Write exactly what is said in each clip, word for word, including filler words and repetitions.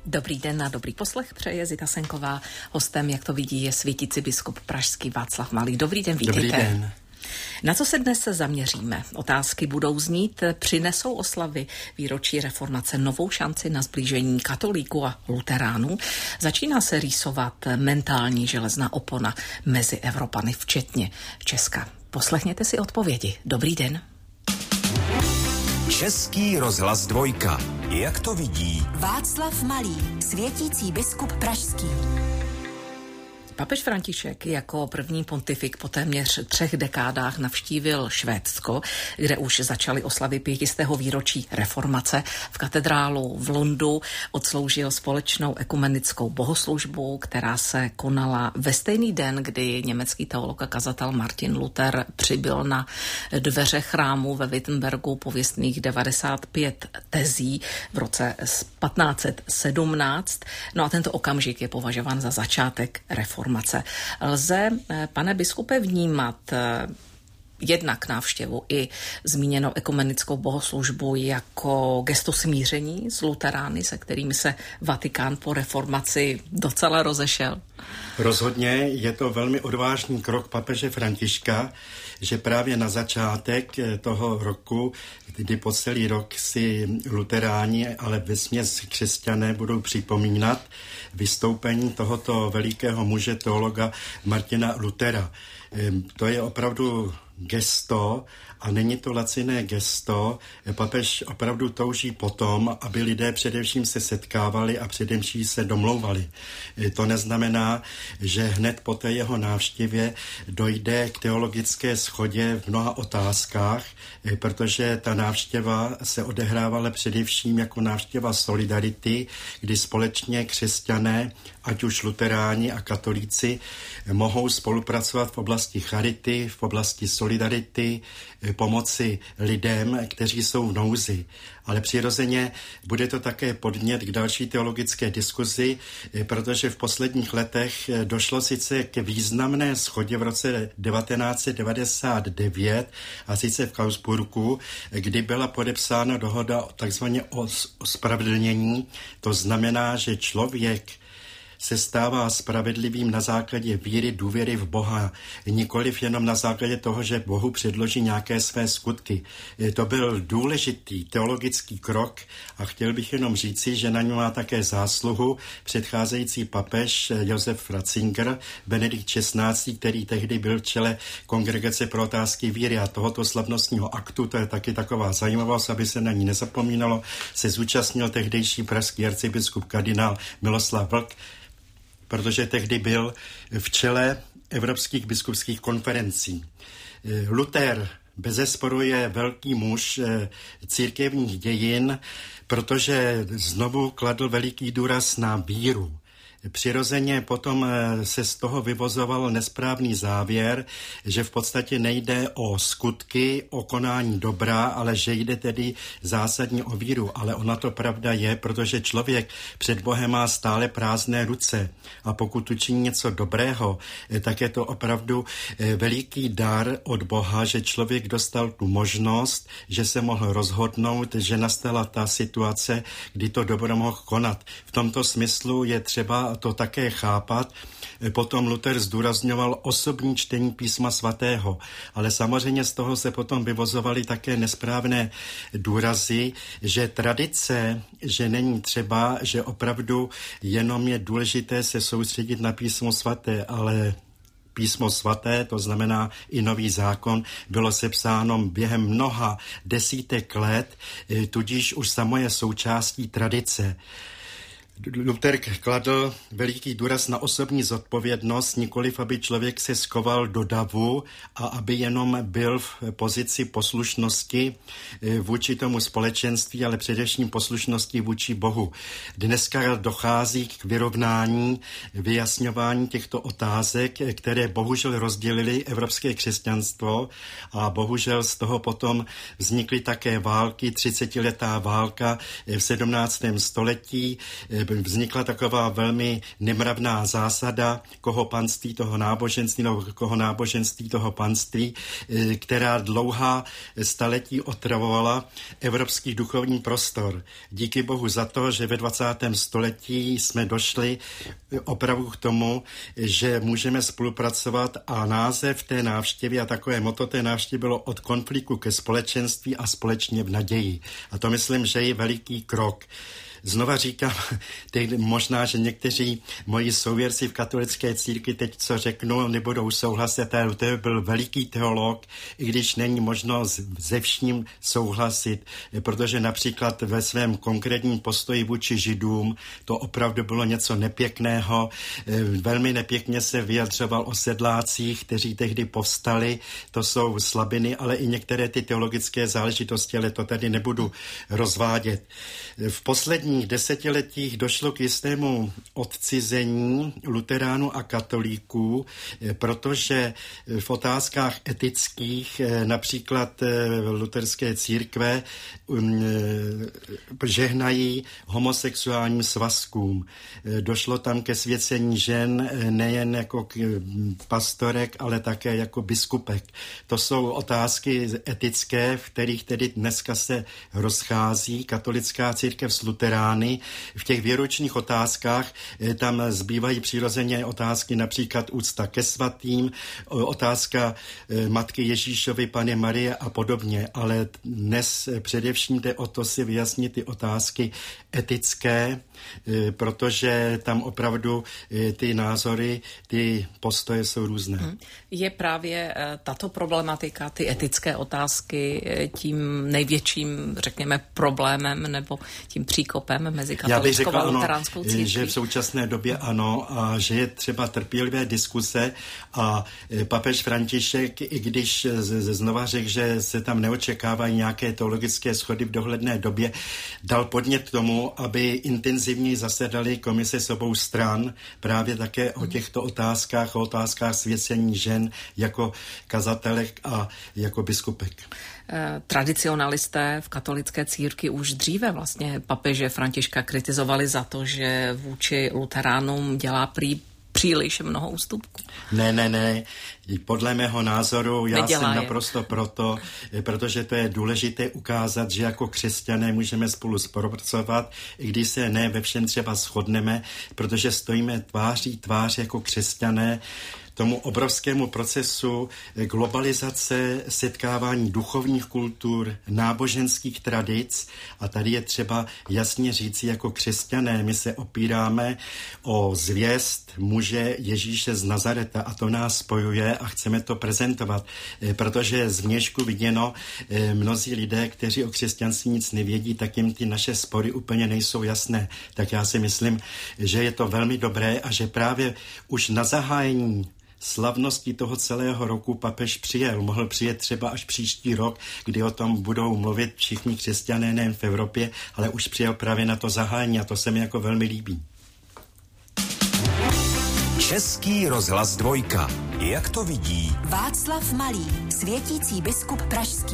Dobrý den a dobrý poslech přeje Zita Senková. Hostem, jak to vidí, je svítící biskup pražský Václav Malý. Dobrý den, vítejte. Dobrý den. Na co se dnes zaměříme? Otázky budou znít, přinesou oslavy výročí reformace novou šanci na sblížení katolíků a luteránů. Začíná se rýsovat mentální železná opona mezi Evropany, včetně Česka. Poslechněte si odpovědi. Dobrý den. Český rozhlas dvojka. Jak to vidí Václav Malý, světící biskup pražský. Papež František jako první pontifik po téměř třech dekádách navštívil Švédsko, kde už začaly oslavy pětistého výročí reformace. V katedrálu v Lundu odsloužil společnou ekumenickou bohoslužbu, která se konala ve stejný den, kdy německý teolog a kazatel Martin Luther přibyl na dveře chrámu ve Wittenbergu pověstných devadesát pět tezí v roce patnáct set sedmnáct. No a tento okamžik je považován za začátek reformace. Lze, pane biskupe, vnímat jednak návštěvu i zmíněnou ekumenickou bohoslužbu jako gesto smíření s luterány, se kterými se Vatikán po reformaci docela rozešel? Rozhodně je to velmi odvážný krok papeže Františka, že právě na začátek toho roku, kdy po celý rok si luteráni, ale vesměs křesťané budou připomínat vystoupení tohoto velikého muže teologa Martina Luthera. To je opravdu gesto a není to laciné gesto. Papež opravdu touží potom, aby lidé především se setkávali a především se domlouvali. To neznamená, že hned po té jeho návštěvě dojde k teologické shodě v mnoha otázkách, protože ta návštěva se odehrávala především jako návštěva solidarity, kdy společně křesťané, ať už luteráni a katolíci, mohou spolupracovat v oblasti charity, v oblasti solidarity, pomoci lidem, kteří jsou v nouzi. Ale přirozeně bude to také podnět k další teologické diskuzi, protože v posledních letech došlo sice k významné shodě v roce devatenáct set devadesát devět a sice v Augsburgu, kdy byla podepsána dohoda takzvaně o ospravedlnění. To znamená, že člověk se stává spravedlivým na základě víry, důvěry v Boha, nikoliv jenom na základě toho, že Bohu předloží nějaké své skutky. To byl důležitý teologický krok a chtěl bych jenom říci, že na něm má také zásluhu předcházející papež Josef Ratzinger, Benedikt šestnáctý, který tehdy byl v čele Kongregace pro otázky víry a tohoto slavnostního aktu, to je taky taková zajímavost, aby se na ní nezapomínalo, se zúčastnil tehdejší pražský arcibiskup kardinál Miloslav Vlk, protože tehdy byl v čele evropských biskupských konferencí. Luther bezesporu je velký muž církevních dějin, protože znovu kladl veliký důraz na víru. Přirozeně potom se z toho vyvozoval nesprávný závěr, že v podstatě nejde o skutky, o konání dobra, ale že jde tedy zásadně o víru. Ale ona to pravda je, protože člověk před Bohem má stále prázdné ruce a pokud učiní něco dobrého, tak je to opravdu veliký dar od Boha, že člověk dostal tu možnost, že se mohl rozhodnout, že nastala ta situace, kdy to dobro mohl konat. V tomto smyslu je třeba to také chápat. Potom Luther zdůrazňoval osobní čtení písma svatého, ale samozřejmě z toho se potom vyvozovaly také nesprávné důrazy, že tradice, že není třeba, že opravdu jenom je důležité se soustředit na písmo svaté, ale Písmo svaté, to znamená i nový zákon, bylo sepsáno během mnoha desítek let, tudíž už samo je součástí tradice. Luther kladl veliký důraz na osobní zodpovědnost, nikoliv aby člověk se skoval do davu a aby jenom byl v pozici poslušnosti vůči tomu společenství, ale především poslušnosti vůči Bohu. Dneska dochází k vyrovnání, vyjasňování těchto otázek, které bohužel rozdělily evropské křesťanstvo a bohužel z toho potom vznikly také války, třicetiletá válka v sedmnáctém století, vznikla taková velmi nemravná zásada koho panství, toho náboženství, nebo koho náboženství, toho panství, která dlouhá staletí otravovala evropský duchovní prostor. Díky Bohu za to, že ve dvacátém století jsme došli opravdu k tomu, že můžeme spolupracovat a název té návštěvy a takové motto té návštěvy bylo od konfliktu ke společenství a společně v naději. A to myslím, že je veliký krok. Znova říkám, teď možná, že někteří moji souvěrci v katolické církvi teď, co řeknu, nebudou souhlasit, ale to byl veliký teolog, i když není možno se vším souhlasit, protože například ve svém konkrétním postoji vůči Židům to opravdu bylo něco nepěkného. Velmi nepěkně se vyjadřoval o sedlácích, kteří tehdy povstali. To jsou slabiny, ale i některé ty teologické záležitosti, ale to tady nebudu rozvádět. V poslední desetiletích došlo k jistému odcizení luteránů a katolíků, protože v otázkách etických například luterské církve žehnají homosexuálním svazkům. Došlo tam ke svěcení žen nejen jako pastorek, ale také jako biskupek. To jsou otázky etické, v kterých tedy dneska se rozchází katolická církev s luterány. V těch věročních otázkách tam zbývají přirozeně otázky například úcta ke svatým, otázka Matky Ježíšovy, Panny Marie a podobně, ale dnes především jde o to si vyjasnit ty otázky etické, protože tam opravdu ty názory, ty postoje jsou různé. Je právě tato problematika, ty etické otázky tím největším, řekněme, problémem nebo tím příkopem mezi katolickou a luteránskou církví? Že v současné době ano a že je třeba trpělivé diskuse a papež František, i když znova řekl, že se tam neočekávají nějaké teologické shody v dohledné době, dal podnět k tomu, aby intenzivněji zasedaly komise s obou stran právě také o těchto otázkách, o otázkách svěcení žen jako kazatelek a jako biskupek. Tradicionalisté v katolické církvi už dříve vlastně papeže Františka kritizovali za to, že vůči luteránům dělá prý příliš mnoho ústupků. Ne, ne, ne. Podle mého názoru já Nedělá jsem je. naprosto proto, protože to je důležité ukázat, že jako křesťané můžeme spolu spolupracovat, i když se ne ve všem třeba shodneme, protože stojíme tváří tvář jako křesťané tomu obrovskému procesu globalizace, setkávání duchovních kultur, náboženských tradic a tady je třeba jasně říci jako křesťané, my se opíráme o zvěst muže Ježíše z Nazareta a to nás spojuje a chceme to prezentovat, protože zvnějšku viděno mnozí lidé, kteří o křesťanství nic nevědí, tak jim ty naše spory úplně nejsou jasné. Tak já si myslím, že je to velmi dobré a že právě už na zahájení slavnosti toho celého roku papež přijel. Mohl přijet třeba až příští rok, kdy o tom budou mluvit všichni křesťané nejen v Evropě, ale už přijel právě na to zahájení a to se mi jako velmi líbí. Český rozhlas dvojka. Jak to vidí Václav Malý, světící biskup pražský.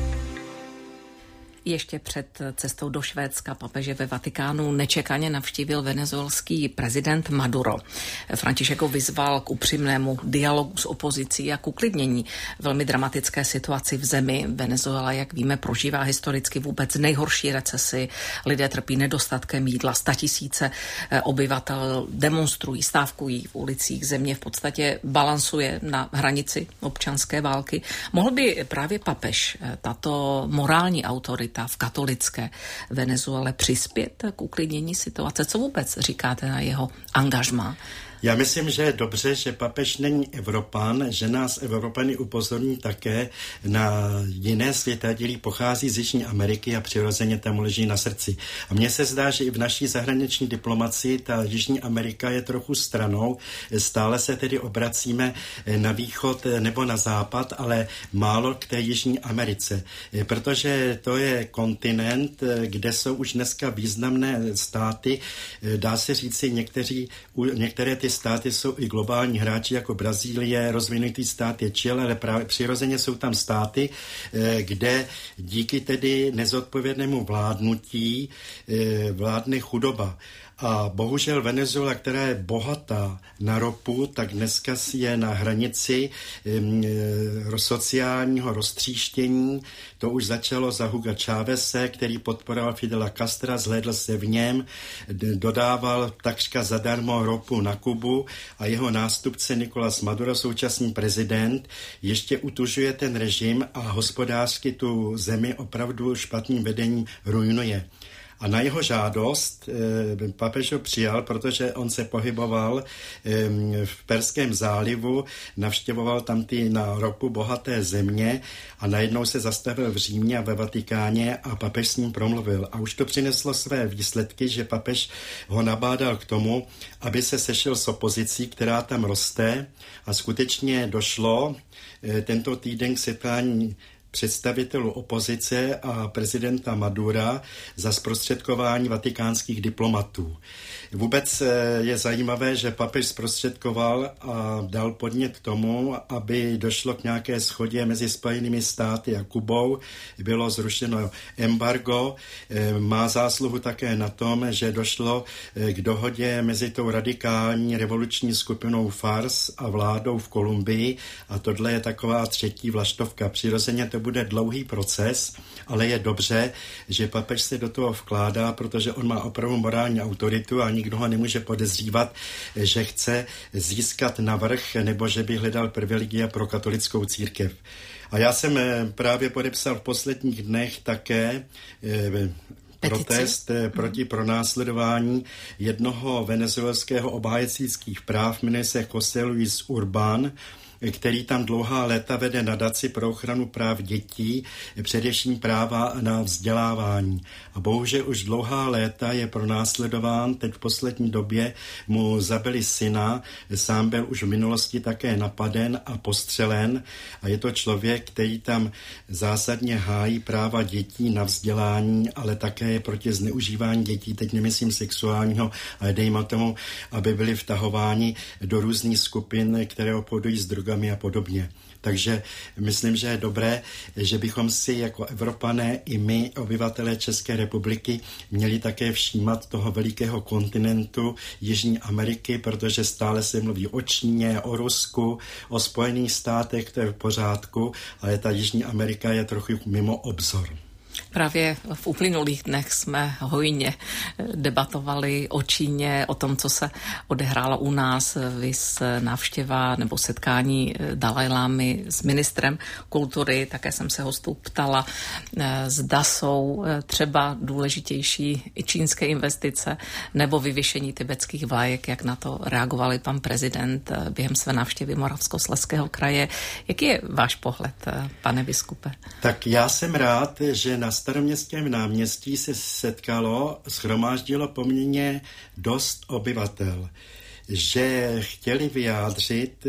Ještě před cestou do Švédska papeže ve Vatikánu nečekaně navštívil venezuelský prezident Maduro. František ho vyzval k upřímnému dialogu s opozicí a k uklidnění velmi dramatické situaci v zemi. Venezuela, jak víme, prožívá historicky vůbec nejhorší recesi. Lidé trpí nedostatkem jídla, statisíce obyvatel demonstrují, stávkují v ulicích. Země v podstatě balansuje na hranici občanské války. Mohl by právě papež, tato morální autorita v katolické Venezuele, přispět k uklidnění situace? Co vůbec říkáte na jeho angažmá? Já myslím, že je dobře, že papež není Evropan, že nás Evropany upozorní také na jiné světadíly, pochází z Jižní Ameriky a přirozeně tam leží na srdci. A mně se zdá, že i v naší zahraniční diplomacii ta Jižní Amerika je trochu stranou. Stále se tedy obracíme na východ nebo na západ, ale málo k té Jižní Americe, protože to je kontinent, kde jsou už dneska významné státy. Dá se říci, někteří, některé ty státy jsou i globální hráči jako Brazílie, rozvinutý stát je Chile, ale právě přirozeně jsou tam státy, kde díky tedy nezodpovědnému vládnutí vládne chudoba. A bohužel Venezuela, která je bohatá na ropu, tak dneska je na hranici e, sociálního roztříštění. To už začalo za Huga Chávese, který podporoval Fidela Castra, zhlédl se v něm, dodával takřka zadarmo ropu na Kubu a jeho nástupce Nicolás Maduro, současný prezident, ještě utužuje ten režim a hospodářsky tu zemi opravdu špatným vedením ruinuje. A na jeho žádost e, papež ho přijal, protože on se pohyboval e, v Perském zálivu, navštěvoval tam ty na ropu bohaté země a najednou se zastavil v Římě a ve Vatikáně a papež s ním promluvil. A už to přineslo své výsledky, že papež ho nabádal k tomu, aby se sešel s opozicí, která tam roste, a skutečně došlo e, tento týden k setkání představitelů opozice a prezidenta Madura za zprostředkování vatikánských diplomatů. Vůbec je zajímavé, že papež zprostředkoval a dal podnět k tomu, aby došlo k nějaké shodě mezi Spojenými státy a Kubou. Bylo zrušeno embargo. Má zásluhu také na tom, že došlo k dohodě mezi tou radikální revoluční skupinou Fars a vládou v Kolumbii a tohle je taková třetí vlaštovka. Přirozeně to bude dlouhý proces, ale je dobře, že papež se do toho vkládá, protože on má opravdu morální autoritu a nikdo ho nemůže podezřívat, že chce získat navrch nebo že by hledal privilegia pro katolickou církev. A já jsem právě podepsal v posledních dnech také protest proti pronásledování jednoho venezuelského obhájce lidských práv, jmenuje se José Luis Urbán, který tam dlouhá léta vede nadaci pro ochranu práv dětí, především práva na vzdělávání. A bohužel už dlouhá léta je pronásledován, teď v poslední době mu zabili syna, sám byl už v minulosti také napaden a postřelen a je to člověk, který tam zásadně hájí práva dětí na vzdělání, ale také je proti zneužívání dětí, teď nemyslím sexuálního, ale dejme tomu, aby byli vtahováni do různých skupin, které obchodují s drogami a podobně. Takže myslím, že je dobré, že bychom si jako Evropané i my, obyvatelé České republiky, měli také všímat toho velikého kontinentu Jižní Ameriky, protože stále se mluví o Číně, o Rusku, o Spojených státech, to je v pořádku, ale ta Jižní Amerika je trochu mimo obzor. Právě v uplynulých dnech jsme hojně debatovali o Číně, o tom, co se odehrálo u nás, viz návštěva nebo setkání Dalajlámy s ministrem kultury. Také jsem se hostů ptala, zda jsou třeba důležitější i čínské investice nebo vyvěšení tibetských vlajek, jak na to reagovali pan prezident během své návštěvy Moravskoslezského kraje. Jaký je váš pohled, pane biskupe? Tak já jsem rád, že na Staroměstském náměstí se setkalo, shromáždilo poměrně dost obyvatel, že chtěli vyjádřit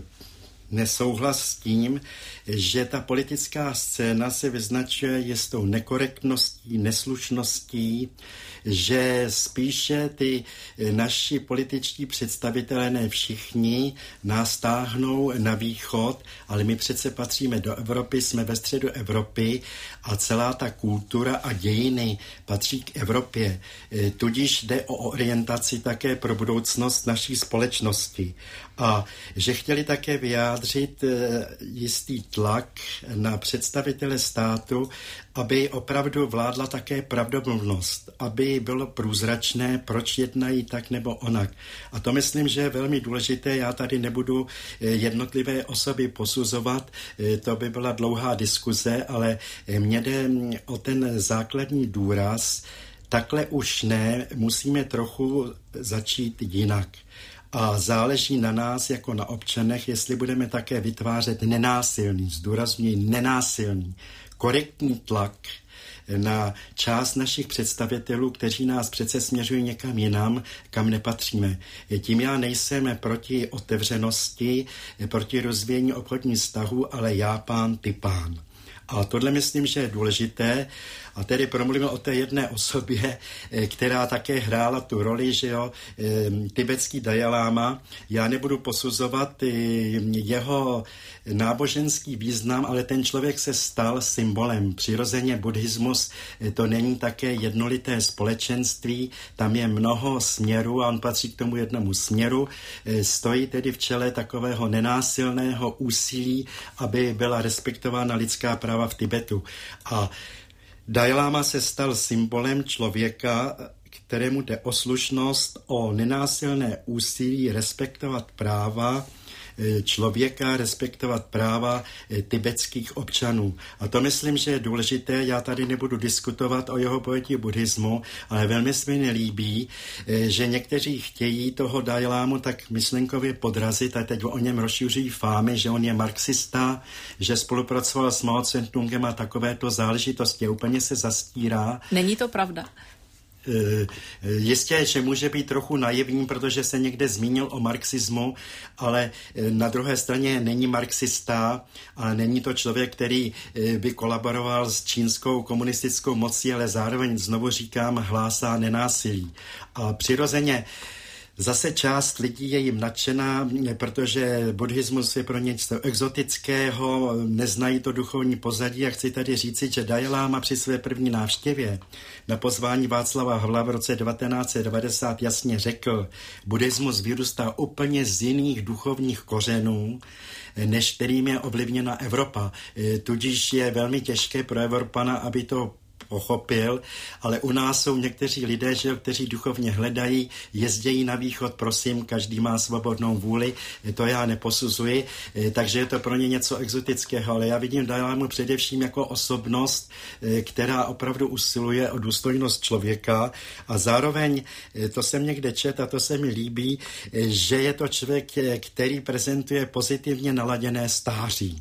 nesouhlas s tím, že ta politická scéna se vyznačuje jistou nekorektností, neslušností, že spíše ty naši političtí představitelé, ne všichni, nás táhnou na východ, ale my přece patříme do Evropy, jsme ve středu Evropy a celá ta kultura a dějiny patří k Evropě. Tudíž jde o orientaci také pro budoucnost naší společnosti. A že chtěli také vyjádřit jistý tlak na představitele státu, aby opravdu vládla také pravdomluvnost, aby bylo průzračné, proč jednají tak nebo onak. A to myslím, že je velmi důležité. Já tady nebudu jednotlivé osoby posuzovat, to by byla dlouhá diskuze, ale mně jde o ten základní důraz. Takhle už ne, musíme trochu začít jinak. A záleží na nás jako na občanech, jestli budeme také vytvářet nenásilný, zdůrazňuji nenásilný, korektní tlak na část našich představitelů, kteří nás přece směřují někam jinam, kam nepatříme. Tím já nejsem proti otevřenosti, proti rozvíjení obchodních vztahů, ale já pán, ty pán. A tohle myslím, že je důležité. A tedy promluvil o té jedné osobě, která také hrála tu roli, že jo, tibetský Dalajláma. Já nebudu posuzovat jeho náboženský význam, ale ten člověk se stal symbolem. Přirozeně buddhismus to není také jednolité společenství, tam je mnoho směrů a on patří k tomu jednomu směru. Stojí tedy v čele takového nenásilného úsilí, aby byla respektována lidská práva v Tibetu. A Dalajláma se stal symbolem člověka, kterému jde o slušnost, o nenásilné úsilí respektovat práva člověka, respektovat práva tibetských občanů. A to myslím, že je důležité. Já tady nebudu diskutovat o jeho pojetí buddhismu, ale velmi se mi líbí, že někteří chtějí toho Dalajlámu tak myšlenkově podrazit a teď o něm rozšíří fámy, že on je marxista, že spolupracoval s Mao Tse-tungem a takovéto záležitosti. Úplně se zastírá. Není to pravda? Jistě, že může být trochu naivní, protože se někde zmínil o marxismu, ale na druhé straně není marxista a není to člověk, který by kolaboroval s čínskou komunistickou mocí, ale zároveň, znovu říkám, hlásá nenásilí. A přirozeně zase část lidí je jim nadšená, protože buddhismus je pro ně něco exotického, neznají to duchovní pozadí a chci tady říci, že Dalajláma při své první návštěvě na pozvání Václava Havla v roce devatenáct set devadesát jasně řekl, buddhismus vyrůstá úplně z jiných duchovních kořenů, než kterým je ovlivněna Evropa. Tudíž je velmi těžké pro Evropana, aby to pochopil, ale u nás jsou někteří lidé, že, kteří duchovně hledají, jezdějí na východ, prosím, každý má svobodnou vůli, to já neposuzuji, takže je to pro ně něco exotického, ale já vidím Dalajlámu především jako osobnost, která opravdu usiluje o důstojnost člověka a zároveň, to jsem někde čet a to se mi líbí, že je to člověk, který prezentuje pozitivně naladěné stáří.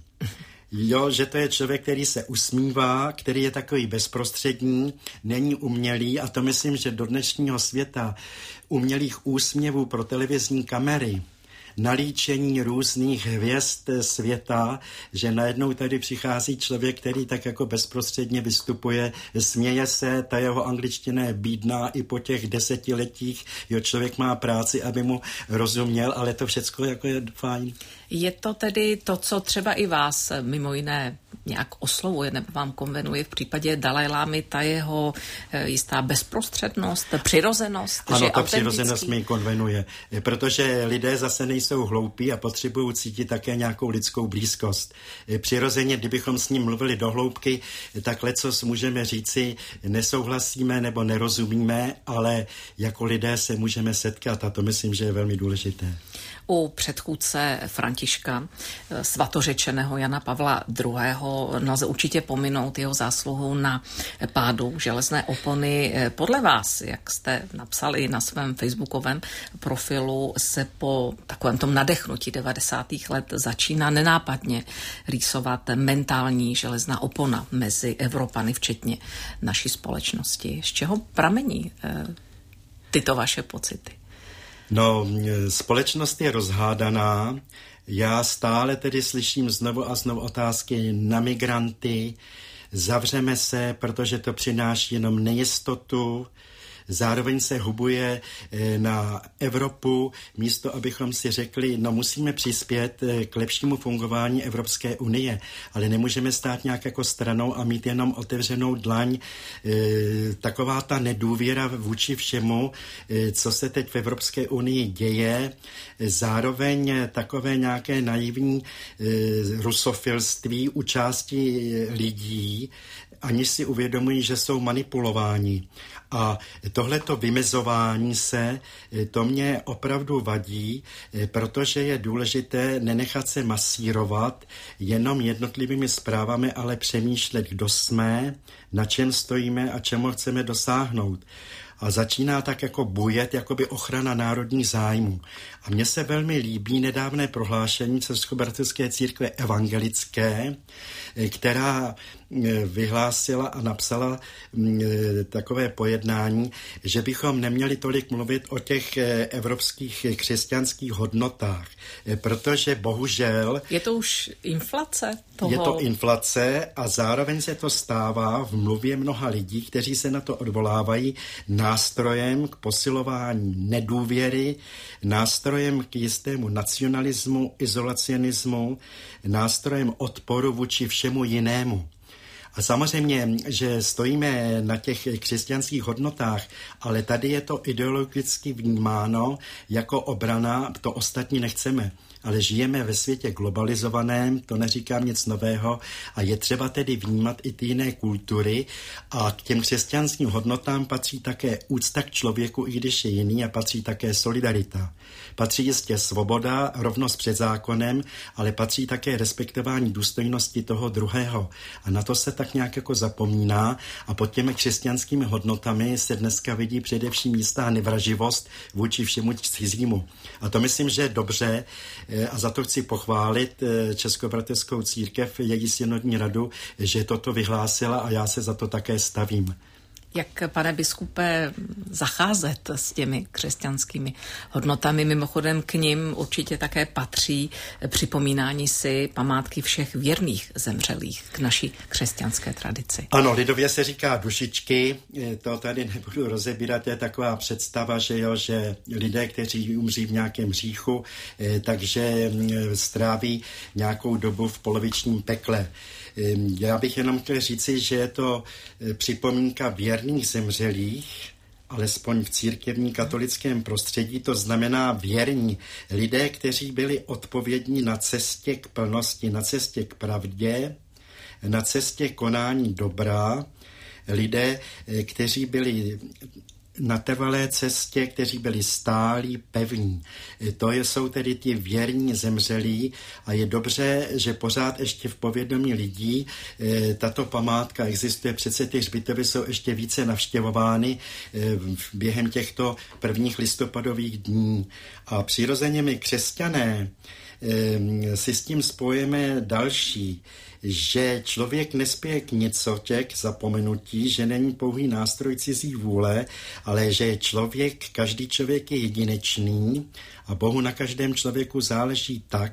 Jo, že to je člověk, který se usmívá, který je takový bezprostřední, není umělý a to myslím, že do dnešního světa umělých úsměvů pro televizní kamery, nalíčení různých hvězd světa, že najednou tady přichází člověk, který tak jako bezprostředně vystupuje, směje se, ta jeho angličtina je bídná i po těch desetiletích, jo, člověk má práci, aby mu rozuměl, ale to všecko jako je fajn. Je to tedy to, co třeba i vás mimo jiné nějak oslovuje nebo vám konvenuje v případě Dalajlámy, ta jeho jistá bezprostřednost, přirozenost? Ano, ta přirozenost mi konvenuje, protože lidé zase nejsou hloupí a potřebují cítit také nějakou lidskou blízkost. Přirozeně, kdybychom s ním mluvili do hloubky, tak lecos můžeme říci, nesouhlasíme nebo nerozumíme, ale jako lidé se můžeme setkat a to myslím, že je velmi důležité. U předchůdce Františka, svatořečeného Jana Pavla druhého. nelze určitě pominout jeho zásluhu na pádu železné opony. Podle vás, jak jste napsali na svém facebookovém profilu, se po takovém tom nadechnutí devadesátých let začíná nenápadně rýsovat mentální železná opona mezi Evropany, včetně naší společnosti. Z čeho pramení tyto vaše pocity? No, společnost je rozhádaná. Já stále tedy slyším znovu a znovu otázky na migranty. Zavřeme se, protože to přináší jenom nejistotu. Zároveň se hubuje na Evropu, místo abychom si řekli, no musíme přispět k lepšímu fungování Evropské unie, ale nemůžeme stát nějak jako stranou a mít jenom otevřenou dlaň. Taková ta nedůvěra vůči všemu, co se teď v Evropské unii děje, zároveň takové nějaké naivní rusofilství u části lidí, aniž si uvědomují, že jsou manipulováni. A tohleto vymezování se, to mě opravdu vadí, protože je důležité nenechat se masírovat jenom jednotlivými zprávami, ale přemýšlet, kdo jsme, na čem stojíme a čemu chceme dosáhnout. a začíná tak jako bujet jakoby ochrana národních zájmů. A mně se velmi líbí nedávné prohlášení Českobratrské církve evangelické, která vyhlásila a napsala takové pojednání, že bychom neměli tolik mluvit o těch evropských křesťanských hodnotách, protože bohužel... Je to už inflace toho? Je to inflace a zároveň se to stává v mluvě mnoha lidí, kteří se na to odvolávají, nástrojem k posilování nedůvěry, nástrojem k jistému nacionalismu, izolacionismu, nástrojem odporu vůči všemu jinému. A samozřejmě, že stojíme na těch křesťanských hodnotách, ale tady je to ideologicky vnímáno jako obrana, to ostatní nechceme. Ale žijeme ve světě globalizovaném, to neříkám nic nového a je třeba tedy vnímat i ty jiné kultury a k těm křesťanským hodnotám patří také úcta k člověku, i když je jiný, a patří také solidarita. Patří jistě svoboda, rovnost před zákonem, ale patří také respektování důstojnosti toho druhého. A na to se tak nějak jako zapomíná a pod těmi křesťanskými hodnotami se dneska vidí především jistá nevraživost vůči všemu cizímu. A to myslím, že je dobře, a za to chci pochválit Českobratrskou církev, její synodní radu, že toto vyhlásila a já se za to také stavím. Jak, pane biskupe, zacházet s těmi křesťanskými hodnotami? Mimochodem k nim určitě také patří připomínání si památky všech věrných zemřelých k naší křesťanské tradici. Ano, lidově se říká dušičky, to tady nebudu rozebírat, je taková představa, že, jo, že lidé, kteří umří v nějakém hříchu, takže stráví nějakou dobu v polovičním pekle. Já bych jenom chtěl říci, že je to připomínka věrných zemřelých, alespoň v církevní katolickém prostředí, to znamená věrní lidé, kteří byli odpovědní na cestě k plnosti, na cestě k pravdě, na cestě konání dobra, lidé, kteří byli na trvalé cestě, kteří byli stálí, pevní. To jsou tedy ti věrní zemřelí a je dobře, že pořád ještě v povědomí lidí tato památka existuje. Přece ty hřbitovy jsou ještě více navštěvovány během těchto prvních listopadových dní. A přirozeně my křesťané si s tím spojíme další, že člověk nespěje k nicotě, k zapomenutí, že není pouhý nástroj cizí vůle, ale že je člověk, každý člověk je jedinečný a Bohu na každém člověku záleží tak,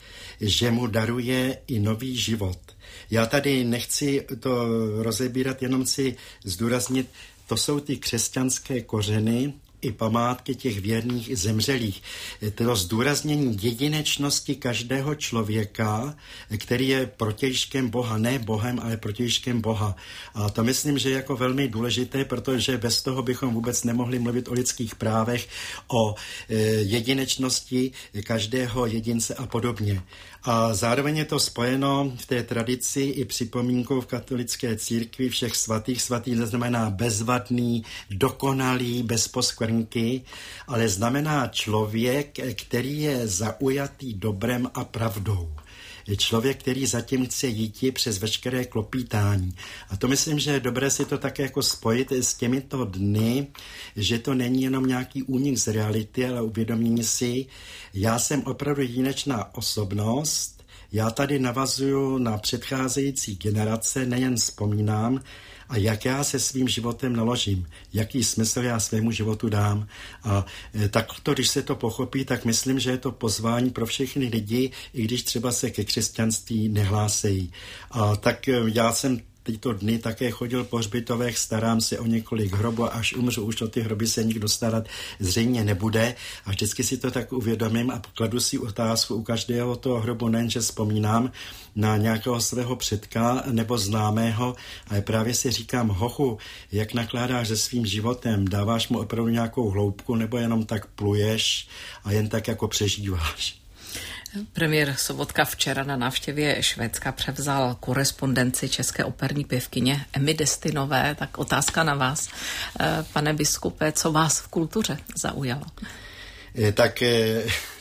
že mu daruje i nový život. Já tady nechci to rozebírat, jenom si zdůraznit, to jsou ty křesťanské kořeny, i památky těch věrných zemřelých. To zdůraznění jedinečnosti každého člověka, který je protějškem Boha, ne Bohem, ale protějškem Boha. A to myslím, že je jako velmi důležité, protože bez toho bychom vůbec nemohli mluvit o lidských právech, o jedinečnosti každého jedince a podobně. A zároveň je to spojeno v té tradici i připomínkou v katolické církvi všech svatých. Svatý neznamená bezvadný, dokonalý, bez poskvrnky, ale znamená člověk, který je zaujatý dobrem a pravdou. Je člověk, který zatím chce jít přes veškeré klopítání. A to myslím, že je dobré si to také jako spojit s těmito dny, že to není jenom nějaký únik z reality, ale uvědomění si, já jsem opravdu jedinečná osobnost, já tady navazuju na předcházející generace, nejen vzpomínám, a jak já se svým životem naložím, jaký smysl já svému životu dám. A takto, když se to pochopí, tak myslím, že je to pozvání pro všechny lidi, i když třeba se ke křesťanství nehlásejí. A tak já jsem tyto dny také chodil po hřbitovech, starám se o několik hrobů a až umřu, už o ty hroby se nikdo starat zřejmě nebude. A vždycky si to tak uvědomím a kladu si otázku u každého toho hrobu, nejen, že vzpomínám na nějakého svého předka nebo známého, ale právě si říkám, hochu, jak nakládáš se svým životem, dáváš mu opravdu nějakou hloubku nebo jenom tak pluješ a jen tak jako přežíváš. Premiér Sobotka včera na návštěvě Švédska převzal korespondenci české operní pěvkyně Emmy Destinové. Tak otázka na vás, pane biskupe, co vás v kultuře zaujalo? Tak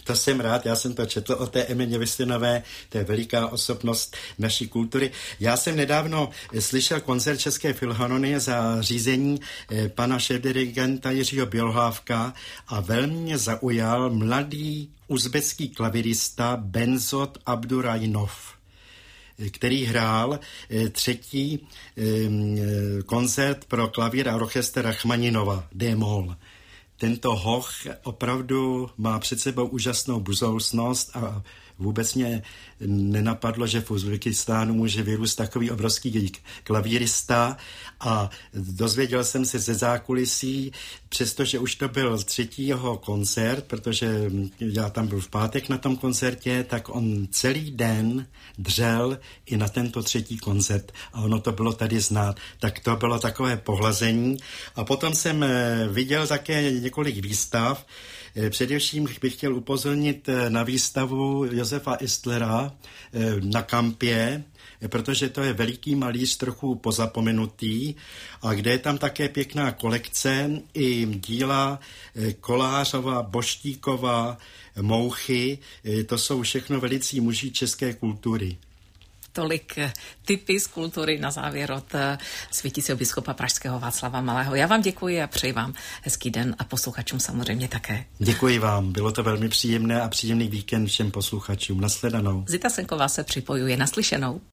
To jsem rád, já jsem to četl o té Emině Wistinové, to je veliká osobnost naší kultury. Já jsem nedávno slyšel koncert České filharmonie za řízení pana šéfdirigenta Jiřího Bělohlávka a velmi mě zaujal mladý uzbecký klavirista Benzot Abdurajnov, který hrál třetí koncert pro klavír a orchestr Rachmaninova, D-moll. Tento hoch opravdu má před sebou úžasnou buzousnost a vůbec mě nenapadlo, že v Uzbekistánu může vyrůst takový obrovský klavírista a dozvěděl jsem se ze zákulisí, přestože už to byl třetí jeho koncert, protože já tam byl v pátek na tom koncertě, tak on celý den dřel i na tento třetí koncert a ono to bylo tady znát. Tak to bylo takové pohlazení a potom jsem viděl také několik výstav. Především bych chtěl upozornit na výstavu Josefa Istlera na Kampě, protože to je veliký malíř, trochu pozapomenutý, a kde je tam také pěkná kolekce i díla Kolářova, Boštíkova, Mouchy. To jsou všechno velicí muži české kultury. Tolik tipy z kultury na závěr od světícího biskupa pražského Václava Malého. Já vám děkuji a přeji vám hezký den a posluchačům samozřejmě také. Děkuji vám, bylo to velmi příjemné a příjemný víkend všem posluchačům. Nashledanou. Zita Senková se připojuje. Naslyšenou.